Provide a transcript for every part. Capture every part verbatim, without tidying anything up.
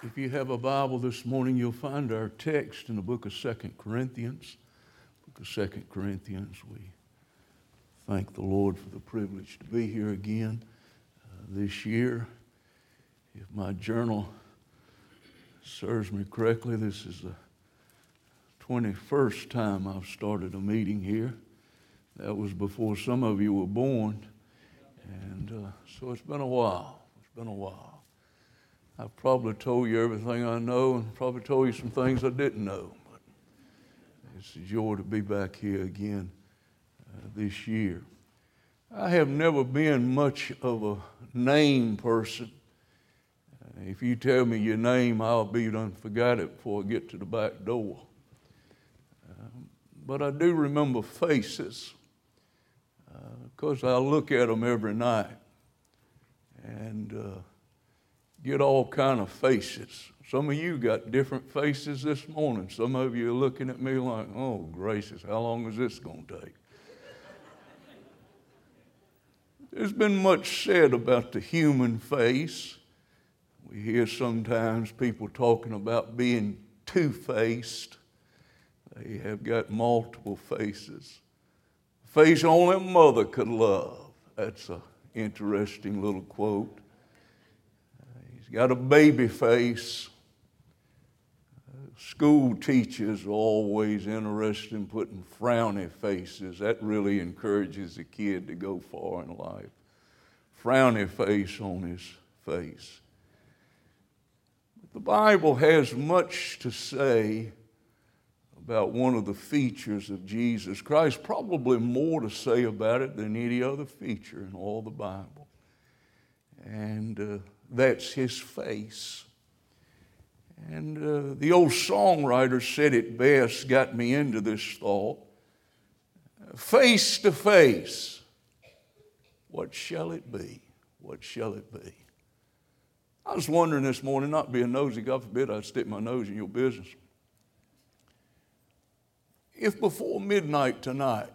If you have a Bible this morning, you'll find our text in the book of Second Corinthians. Book of Second Corinthians. We thank the Lord for the privilege to be here again uh, this year. If my journal serves me correctly, this is the twenty-first time I've started a meeting here. That was before some of you were born. And uh, so it's been a while. It's been a while. I've probably told you everything I know and probably told you some things I didn't know. But it's a joy to be back here again uh, this year. I have never been much of a name person. Uh, if you tell me your name, I'll be done forgot it before I get to the back door. Uh, but I do remember faces because uh, I look at them every night and uh, get all kind of faces. Some of you got different faces this morning. Some of you are looking at me like, oh, gracious, how long is this going to take? There's been much said about the human face. We hear sometimes people talking about being two-faced. They have got multiple faces. Face only a mother could love. That's an interesting little quote. He's got a baby face. Uh, school teachers are always interested in putting frowny faces. That really encourages the kid to go far in life. Frowny face on his face. The Bible has much to say about one of the features of Jesus Christ, probably more to say about it than any other feature in all the Bible. And uh, that's his face. And uh, the old songwriter said it best, got me into this thought. Face to face, what shall it be? What shall it be? I was wondering this morning, not being nosy, God forbid I'd stick my nose in your business. If before midnight tonight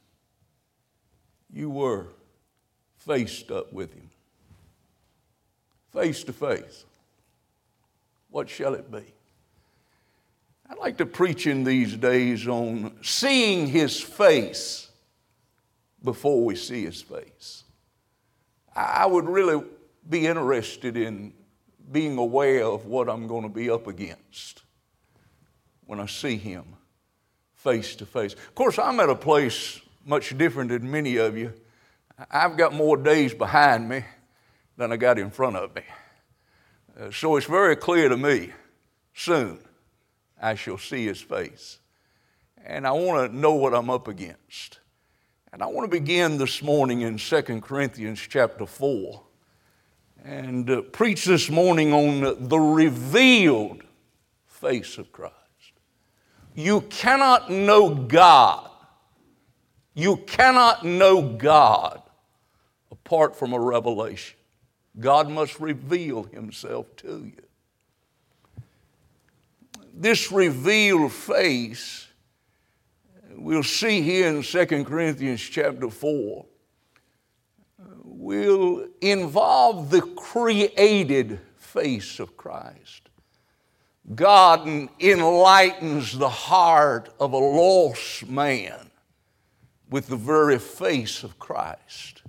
you were faced up with him, face to face, what shall it be? I'd like to preach in these days on seeing his face before we see his face. I would really be interested in being aware of what I'm going to be up against when I see him face to face. Of course, I'm at a place much different than many of you. I've got more days behind me than I got in front of me. Uh, so it's very clear to me, soon I shall see his face. And I want to know what I'm up against. And I want to begin this morning in Second Corinthians chapter four and uh, preach this morning on the revealed face of Christ. You cannot know God. You cannot know God apart from a revelation. God must reveal himself to you. This revealed face, we'll see here in Second Corinthians chapter four, will involve the created face of Christ. God enlightens the heart of a lost man with the very face of Christ.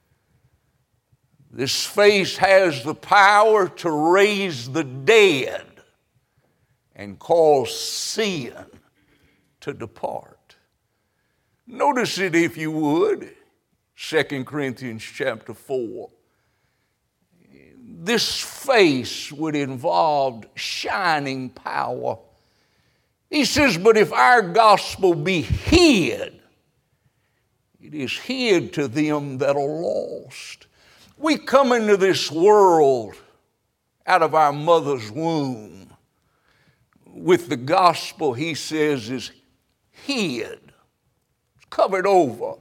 This face has the power to raise the dead and cause sin to depart. Notice it, if you would, Second Corinthians chapter four. This face would involve shining power. He says, but if our gospel be hid, it is hid to them that are lost. We come into this world out of our mother's womb with the gospel, he says, is hid, covered over,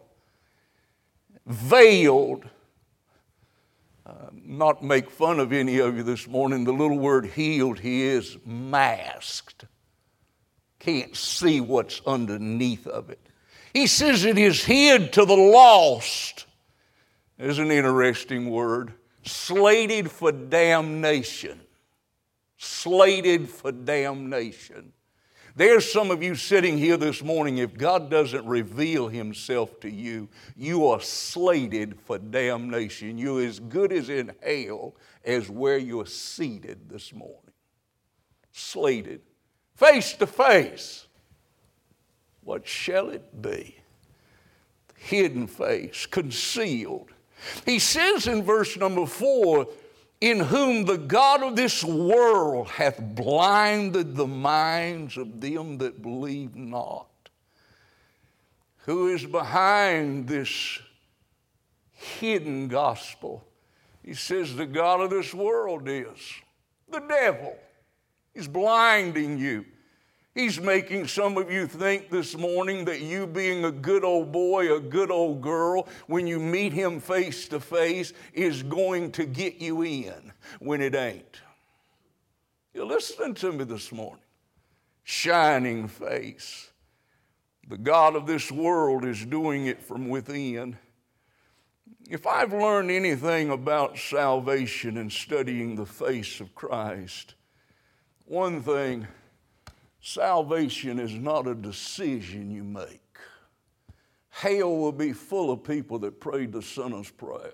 veiled. Uh, not make fun of any of you this morning. The little word healed here is masked. Can't see what's underneath of it. He says it is hid to the lost. There's an interesting word. Slated for damnation. slated for damnation. There's some of you sitting here this morning, if God doesn't reveal himself to you, you are slated for damnation. You're as good as in hell as where you're seated this morning. Slated. Face to face. What shall it be? Hidden face, concealed. He says in verse number four, in whom the God of this world hath blinded the minds of them that believe not. Who is behind this hidden gospel? He says the God of this world is the devil. He's blinding you. He's making some of you think this morning that you being a good old boy, a good old girl, when you meet him face to face, is going to get you in when it ain't. You're listening to me this morning. Shining face. The God of this world is doing it from within. If I've learned anything about salvation and studying the face of Christ, one thing, salvation is not a decision you make. Hell will be full of people that prayed the sinner's prayer.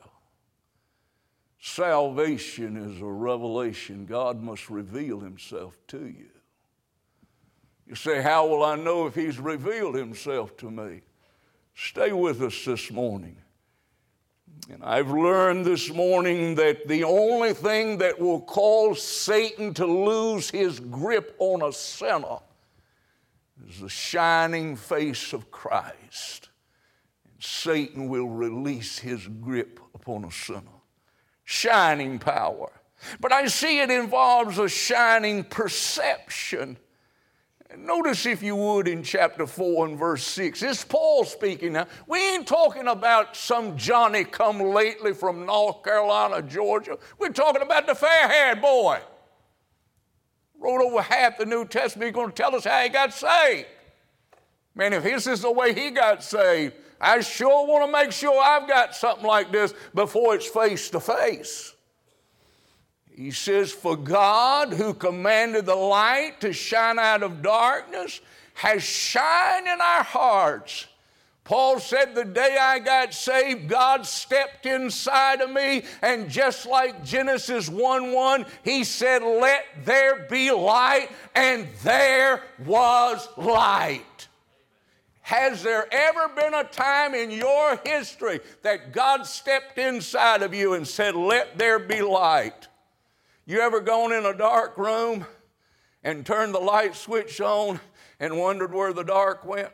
Salvation is a revelation. God must reveal himself to you. You say, how will I know if he's revealed himself to me? Stay with us this morning. And I've learned this morning that the only thing that will cause Satan to lose his grip on a sinner is the shining face of Christ. And Satan will release his grip upon a sinner. Shining power. But I see it involves a shining perception. Notice, if you would, in chapter four and verse six. It's Paul speaking now. We ain't talking about some Johnny come lately from North Carolina, Georgia. We're talking about the fair-haired boy. Wrote over half the New Testament. He's going to tell us how he got saved. Man, if this is the way he got saved, I sure want to make sure I've got something like this before it's face to face. He says, for God, who commanded the light to shine out of darkness, has shined in our hearts. Paul said, the day I got saved, God stepped inside of me, and just like Genesis one one, he said, let there be light, and there was light. Has there ever been a time in your history that God stepped inside of you and said, let there be light? You ever gone in a dark room and turned the light switch on and wondered where the dark went?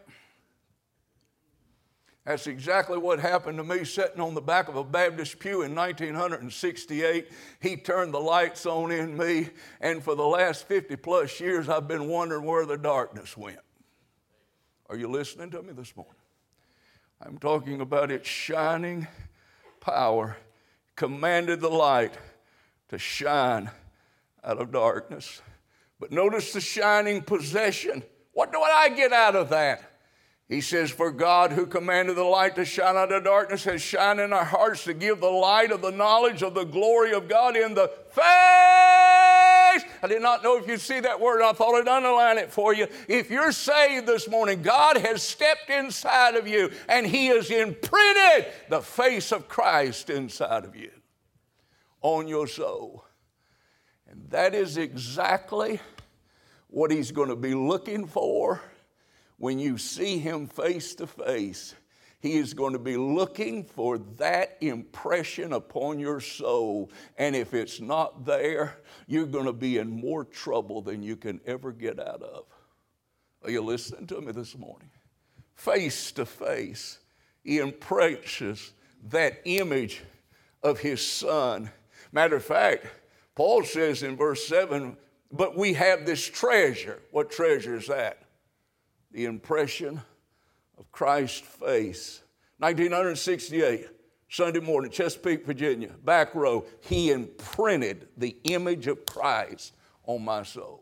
That's exactly what happened to me sitting on the back of a Baptist pew in nineteen sixty-eight. He turned the lights on in me, and for the last fifty plus years, I've been wondering where the darkness went. Are you listening to me this morning? I'm talking about its shining power, commanded the light to shine out of darkness. But notice the shining possession. What do I get out of that? He says, for God, who commanded the light to shine out of darkness, has shined in our hearts to give the light of the knowledge of the glory of God in the face. I did not know if you'd see that word. I thought I'd underline it for you. If you're saved this morning, God has stepped inside of you, and he has imprinted the face of Christ inside of you, on your soul. And that is exactly what he's going to be looking for when you see him face to face. He is going to be looking for that impression upon your soul. And if it's not there, you're going to be in more trouble than you can ever get out of. Are you listening to me this morning? Face to face, he impresses that image of his son. Matter of fact, Paul says in verse seven, but we have this treasure. What treasure is that? The impression of Christ's face. nineteen sixty-eight, Sunday morning, Chesapeake, Virginia, back row. He imprinted the image of Christ on my soul.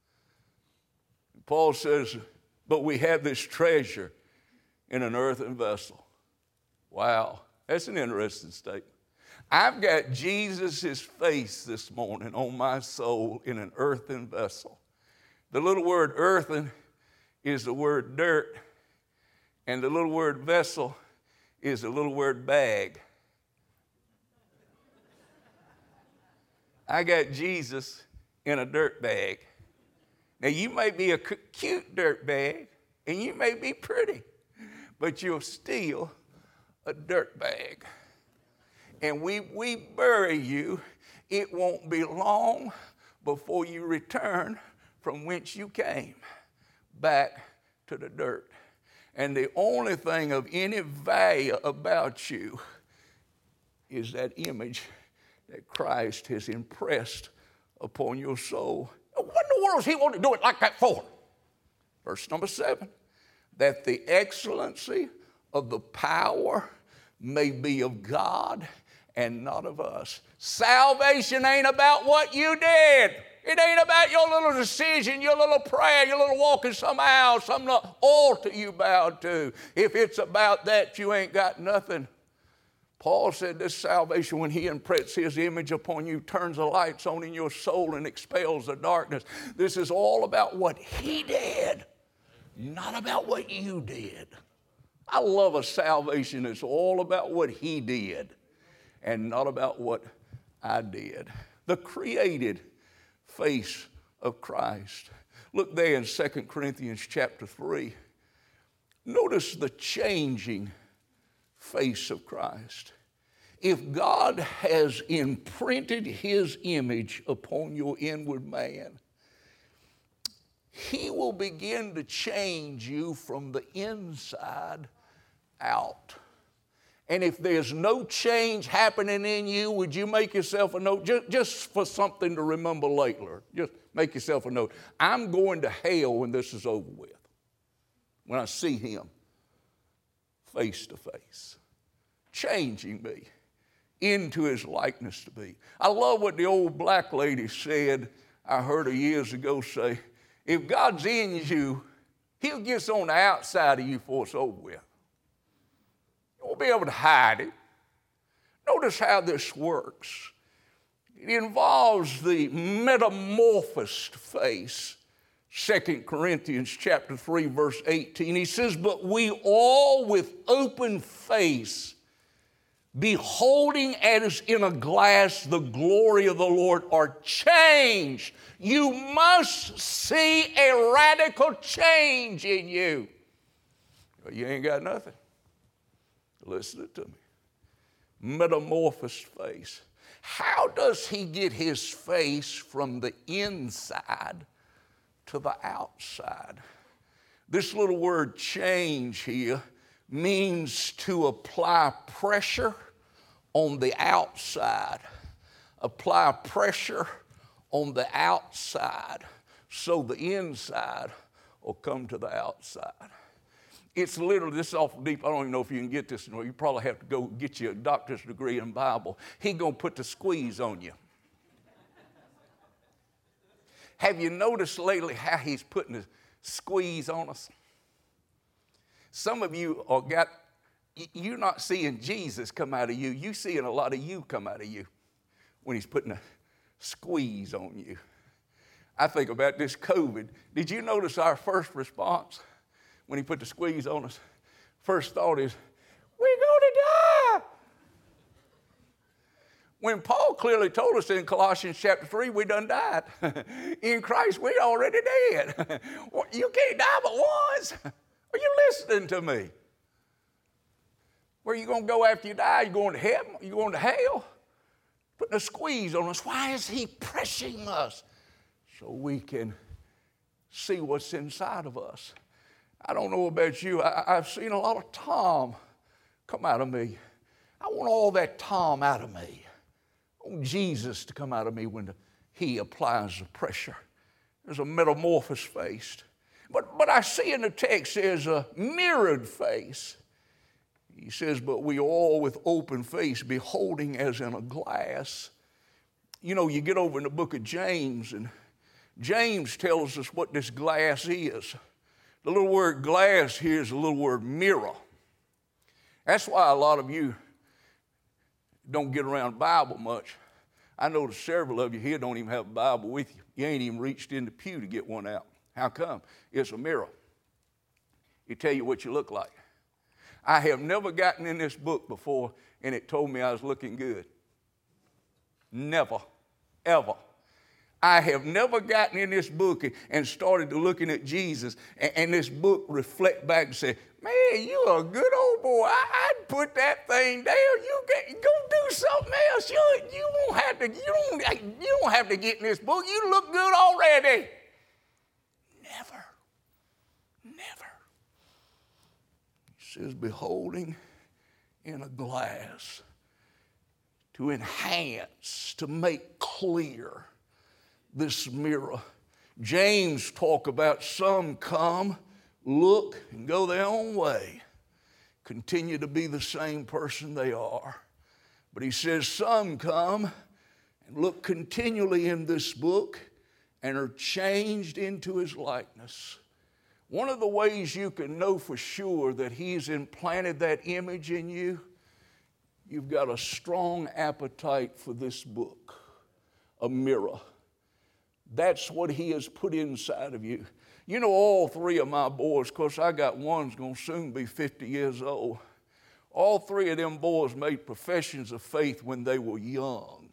Paul says, but we have this treasure in an earthen vessel. Wow, that's an interesting statement. I've got Jesus' face this morning on my soul in an earthen vessel. The little word earthen is the word dirt, and the little word vessel is the little word bag. I got Jesus in a dirt bag. Now, you may be a cute dirt bag, and you may be pretty, but you're still a dirt bag. And we, we bury you, it won't be long before you return from whence you came, back to the dirt. And the only thing of any value about you is that image that Christ has impressed upon your soul. What in the world does he want to do it like that for? Verse number seven, that the excellency of the power may be of God and not of us. Salvation ain't about what you did. It ain't about your little decision, your little prayer, your little walking somehow, some little altar you bowed to. If it's about that, you ain't got nothing. Paul said this salvation, when he impressed his image upon you, turns the lights on in your soul and expels the darkness. This is all about what he did, not about what you did. I love a salvation that's all about what he did and not about what I did. The created face of Christ. Look there in Second Corinthians chapter three. Notice the changing face of Christ. If God has imprinted his image upon your inward man, he will begin to change you from the inside out. And if there's no change happening in you, would you make yourself a note, just, just for something to remember later? Just make yourself a note. I'm going to hell when this is over with, when I see him face to face, changing me into his likeness to be. I love what the old black lady said. I heard her years ago say, if God's in you, he'll get on the outside of you before it's over with. You won't be able to hide it. Notice how this works. It involves the metamorphosed face. Second Corinthians chapter three, verse eighteen. He says, but we all with open face, beholding as in a glass the glory of the Lord, are changed. You must see a radical change in you. You ain't got nothing. Listen to me. Metamorphosed face. How does he get his face from the inside to the outside? This little word change here means to apply pressure on the outside. Apply pressure on the outside so the inside will come to the outside. It's literally, this is awful deep. I don't even know if you can get this. You probably have to go get you a doctor's degree in Bible. He's going to put the squeeze on you. Have you noticed lately how he's putting the squeeze on us? Some of you are got, you're not seeing Jesus come out of you. You're seeing a lot of you come out of you when he's putting a squeeze on you. I think about this COVID. Did you notice our first response when he put the squeeze on us? First thought is, we're going to die. When Paul clearly told us in Colossians chapter three, we done died. In Christ, we already dead. You can't die but once. Are you listening to me? Where are you going to go after you die? You going to heaven? You going to hell? Putting a squeeze on us. Why is he pressing us? So we can see what's inside of us. I don't know about you. I, I've seen a lot of Tom come out of me. I want all that Tom out of me. I want Jesus to come out of me when the, he applies the pressure. There's a metamorphosed face. But, but I see in the text there's a mirrored face. He says, but we all with open face, beholding as in a glass. You know, you get over in the book of James, and James tells us what this glass is. The little word glass here is the little word mirror. That's why a lot of you don't get around the Bible much. I know several of you here don't even have a Bible with you. You ain't even reached in the pew to get one out. How come? It's a mirror. It tell you what you look like. I have never gotten in this book before and it told me I was looking good. Never, ever. I have never gotten in this book and started to looking at Jesus and, and this book reflect back and say, man, you're a good old boy. I, I'd put that thing down. You get, go do something else. You, you won't have to. You don't. You don't have to get in this book. You look good already. Never, never. He says, beholding in a glass to enhance, to make clear this mirror. James talk about some come, look, and go their own way, continue to be the same person they are. But he says some come and look continually in this book and are changed into his likeness. One of the ways you can know for sure that he's implanted that image in you, you've got a strong appetite for this book, a mirror. That's what he has put inside of you. You know, all three of my boys, of course, I got one's going to soon be fifty years old. All three of them boys made professions of faith when they were young.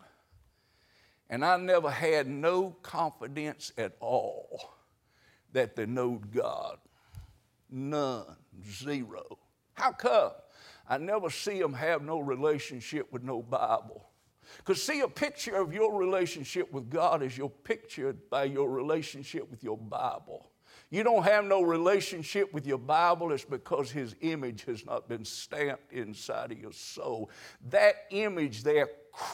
And I never had no confidence at all that they knowed God. None. Zero. How come? I never see them have no relationship with no Bible. Because see, a picture of your relationship with God is you're pictured by your relationship with your Bible. You don't have no relationship with your Bible, it's because his image has not been stamped inside of your soul. That image there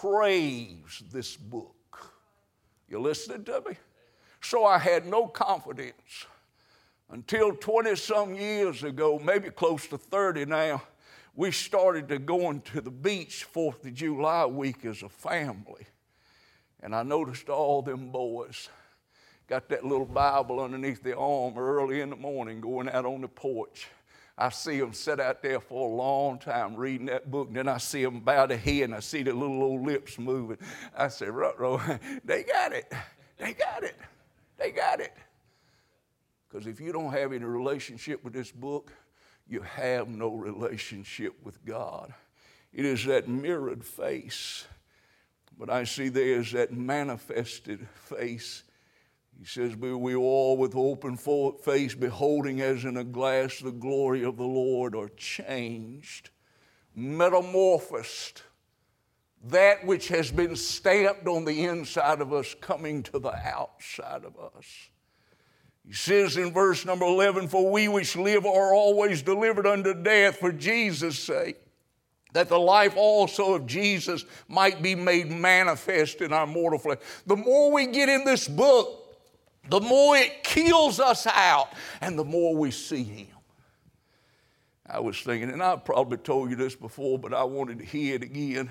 craves this book. You listening to me? So I had no confidence until twenty-some years ago, maybe close to thirty now. We started to going to the beach fourth of July week as a family. And I noticed all them boys got that little Bible underneath their arm early in the morning going out on the porch. I see them sit out there for a long time reading that book. And then I see them bow their head and I see their little old lips moving. I said, ruh-roh, they got it. They got it. They got it. Because if you don't have any relationship with this book, you have no relationship with God. It is that mirrored face. But I see there is that manifested face. He says, we, we all with open face, beholding as in a glass the glory of the Lord, are changed, metamorphosed. That which has been stamped on the inside of us coming to the outside of us. He says in verse number eleven, for we which live are always delivered unto death for Jesus' sake, that the life also of Jesus might be made manifest in our mortal flesh. The more we get in this book, the more it kills us out, and the more we see him. I was thinking, and I've probably told you this before, but I wanted to hear it again.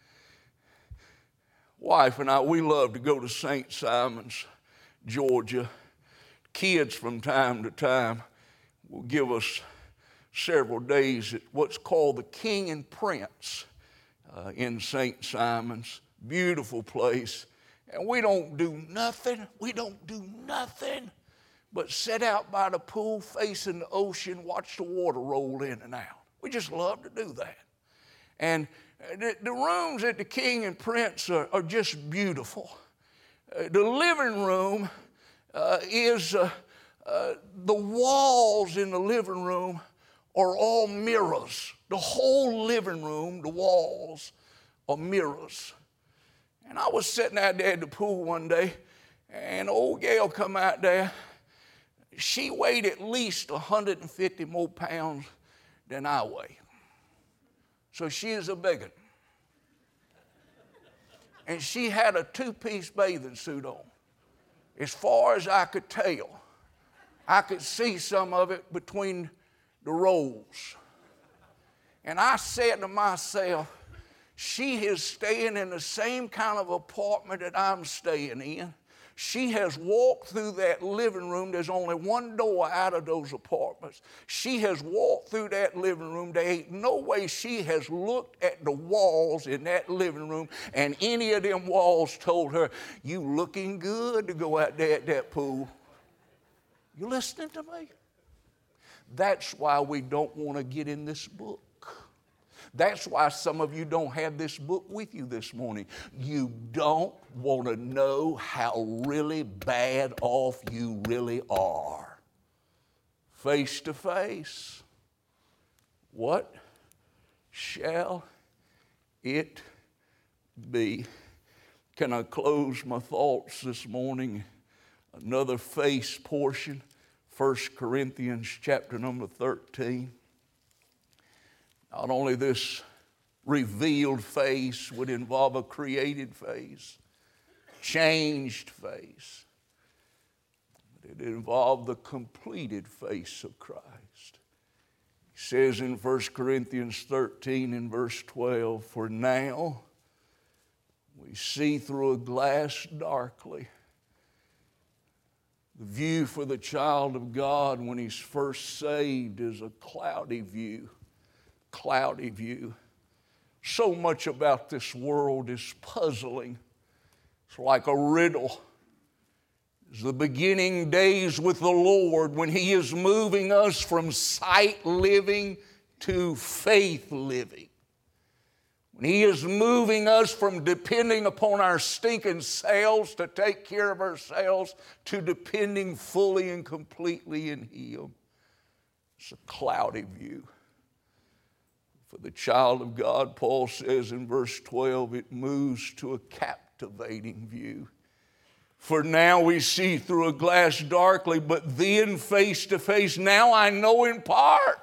Wife and I, we love to go to Saint Simons, Georgia. Kids from time to time will give us several days at what's called the King and Prince uh, in Saint Simons. Beautiful place. And we don't do nothing. We don't do nothing but sit out by the pool facing the ocean, watch the water roll in and out. We just love to do that. And the, the rooms at the King and Prince are, are just beautiful. Uh, the living room Uh, is uh, uh, the walls in the living room are all mirrors. The whole living room, the walls are mirrors. And I was sitting out there at the pool one day, and old gal come out there. She weighed at least one hundred fifty more pounds than I weigh. So she is a big one. And she had a two-piece bathing suit on. As far as I could tell, I could see some of it between the rolls. And I said to myself, she is staying in the same kind of apartment that I'm staying in. She has walked through that living room. There's only one door out of those apartments. She has walked through that living room. There ain't no way she has looked at the walls in that living room and any of them walls told her, you looking good to go out there at that pool. You listening to me? That's why we don't want to get in this book. That's why some of you don't have this book with you this morning. You don't want to know how really bad off you really are. Face to face. What shall it be? Can I close my thoughts this morning? Another face portion. First Corinthians chapter number thirteen. Not only this revealed face would involve a created face, changed face, but it involved the completed face of Christ. He says in First Corinthians thirteen in verse twelve, for now we see through a glass darkly. The view for the child of God when he's first saved is a cloudy view. Cloudy view. So much about this world is puzzling. It's like a riddle. It's the beginning days with the Lord when He is moving us from sight living to faith living. When He is moving us from depending upon our stinking selves to take care of ourselves to depending fully and completely in Him. It's a cloudy view. For the child of God, Paul says in verse twelve, it moves to a captivating view. For now we see through a glass darkly, but then face to face. Now I know in part.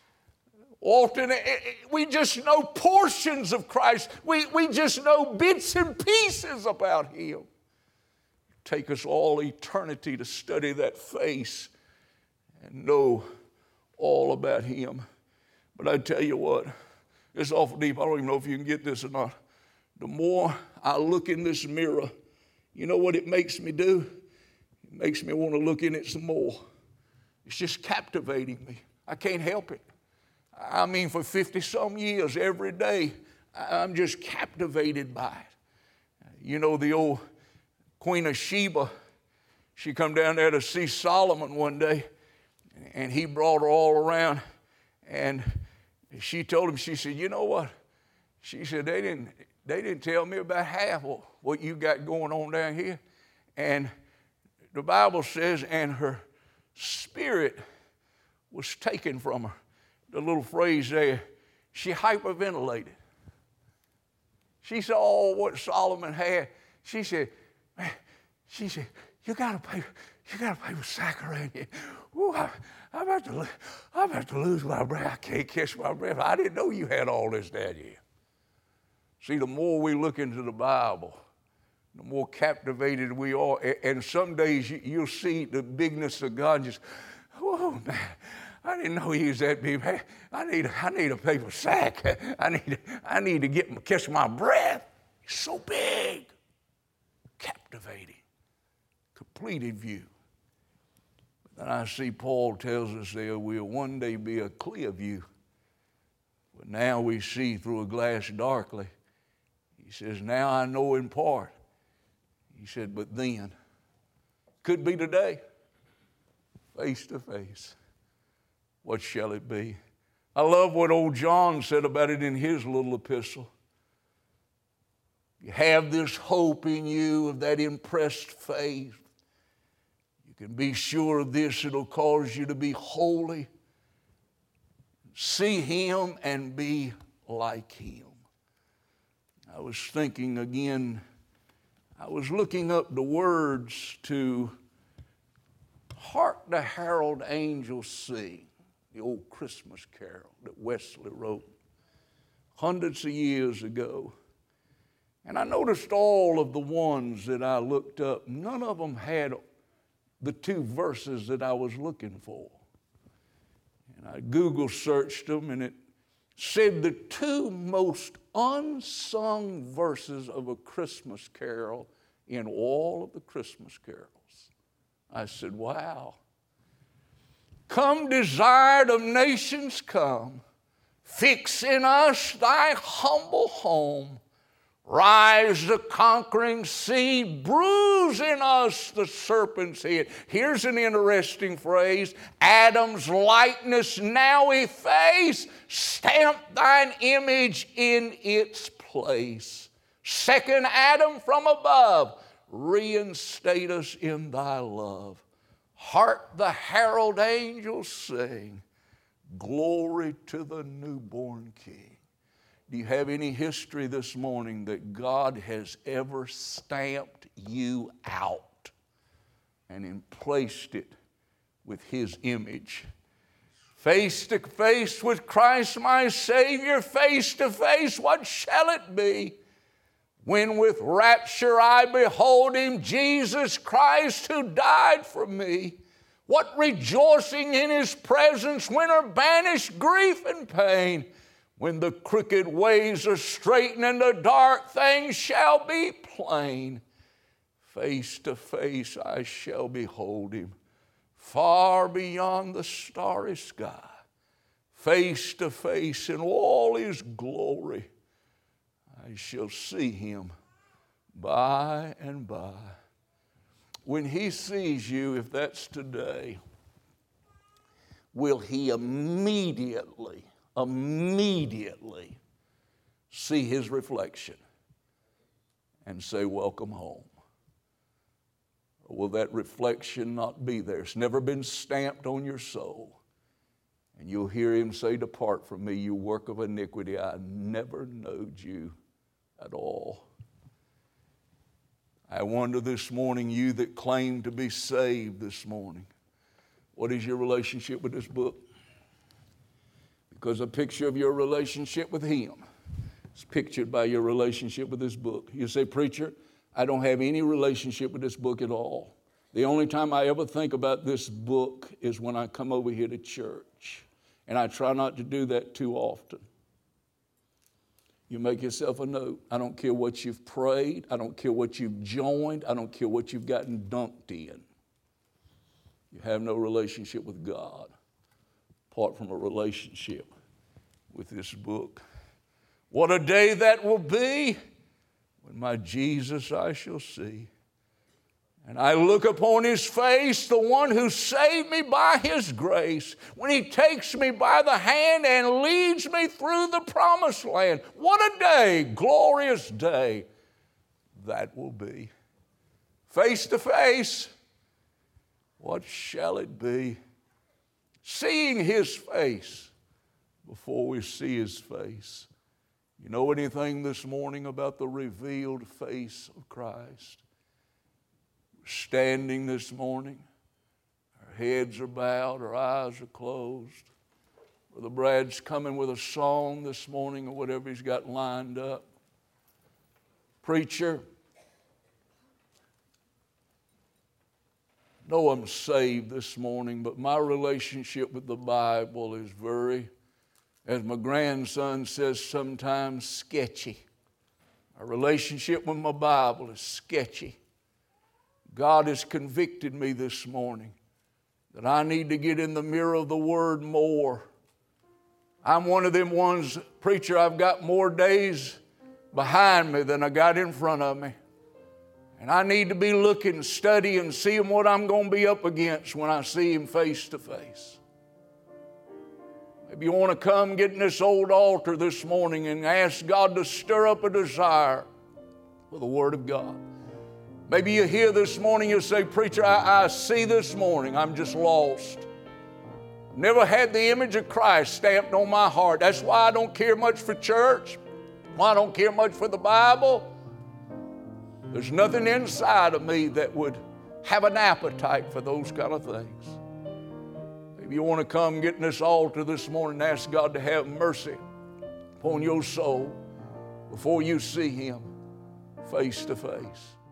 Often we just know portions of Christ. We, we just know bits and pieces about Him. Take us all eternity to study that face and know all about Him. But I tell you what, it's awful deep. I don't even know if you can get this or not. The more I look in this mirror, you know what it makes me do? It makes me want to look in it some more. It's just captivating me. I can't help it. I mean, for fifty-some years, every day, I'm just captivated by it. You know, the old Queen of Sheba, she come down there to see Solomon one day, and he brought her all around, and she told him, she said, you know what? She said, they didn't, they didn't tell me about half of what you got going on down here. And the Bible says, and her spirit was taken from her. The little phrase there, she hyperventilated. She saw what Solomon had. She said, man, she said, you got to pay, you got to pay with saccharine. Ooh, I, I'm about to, I'm about to lose my breath. I can't catch my breath. I didn't know you had all this down here. See, the more we look into the Bible, the more captivated we are. And some days you'll see the bigness of God and just, oh man, I didn't know He was that big. I need, I need a paper sack. I need, I need to get catch my breath. He's so big, captivating, completed view. And I see Paul tells us there will one day be a clear view. But now we see through a glass darkly. He says, now I know in part. He said, but then. Could be today. Face to face. What shall it be? I love what old John said about it in his little epistle. You have this hope in you of that impressed faith. You can be sure of this, it'll cause you to be holy, see Him and be like Him. I was thinking again, I was looking up the words to Hark the Herald Angels Sing, the old Christmas carol that Wesley wrote hundreds of years ago. And I noticed all of the ones that I looked up, none of them had the two verses that I was looking for. And I Google searched them, and it said the two most unsung verses of a Christmas carol in all of the Christmas carols. I said, wow. Come, desired of nations, come. Fix in us thy humble home. Rise the conquering seed, bruise in us the serpent's head. Here's an interesting phrase. Adam's likeness now efface, stamp thine image in its place. Second Adam from above, reinstate us in thy love. Hark the herald angels sing, glory to the newborn King. Do you have any history this morning that God has ever stamped you out and placed it with His image? Face to face with Christ my Savior, face to face, what shall it be? When with rapture I behold Him, Jesus Christ who died for me. What rejoicing in His presence when are banished grief and pain. When the crooked ways are straightened and the dark things shall be plain. Face to face I shall behold Him, far beyond the starry sky. Face to face in all His glory, I shall see Him by and by. When He sees you, if that's today, will He immediately immediately see His reflection and say, welcome home? Or will that reflection not be there? It's never been stamped on your soul. And you'll hear Him say, depart from me, you work of iniquity. I never knowed you at all. I wonder this morning, you that claim to be saved this morning, what is your relationship with this book? Because a picture of your relationship with Him is pictured by your relationship with this book. You say, preacher, I don't have any relationship with this book at all. The only time I ever think about this book is when I come over here to church. And I try not to do that too often. You make yourself a note. I don't care what you've prayed. I don't care what you've joined. I don't care what you've gotten dunked in. You have no relationship with God apart from a relationship with this book. What a day that will be when my Jesus I shall see. And I look upon His face, the one who saved me by His grace, when He takes me by the hand and leads me through the promised land. What a day, glorious day that will be. Face to face, what shall it be? Seeing His face before we see His face. You know anything this morning about the revealed face of Christ? We're standing this morning. Our heads are bowed, our eyes are closed. Brother Brad's coming with a song this morning or whatever he's got lined up. Preacher, know I'm saved this morning, but my relationship with the Bible is very, as my grandson says sometimes, sketchy. My relationship with my Bible is sketchy. God has convicted me this morning that I need to get in the mirror of the Word more. I'm one of them ones, preacher, I've got more days behind me than I got in front of me. And I need to be looking, studying, seeing what I'm going to be up against when I see Him face to face. Maybe you want to come get in this old altar this morning and ask God to stir up a desire for the Word of God. Maybe you're here this morning, you say, preacher, I, I see this morning, I'm just lost. I've never had the image of Christ stamped on my heart. That's why I don't care much for church, why I don't care much for the Bible. There's nothing inside of me that would have an appetite for those kind of things. Maybe you want to come get in this altar this morning and ask God to have mercy upon your soul before you see Him face to face.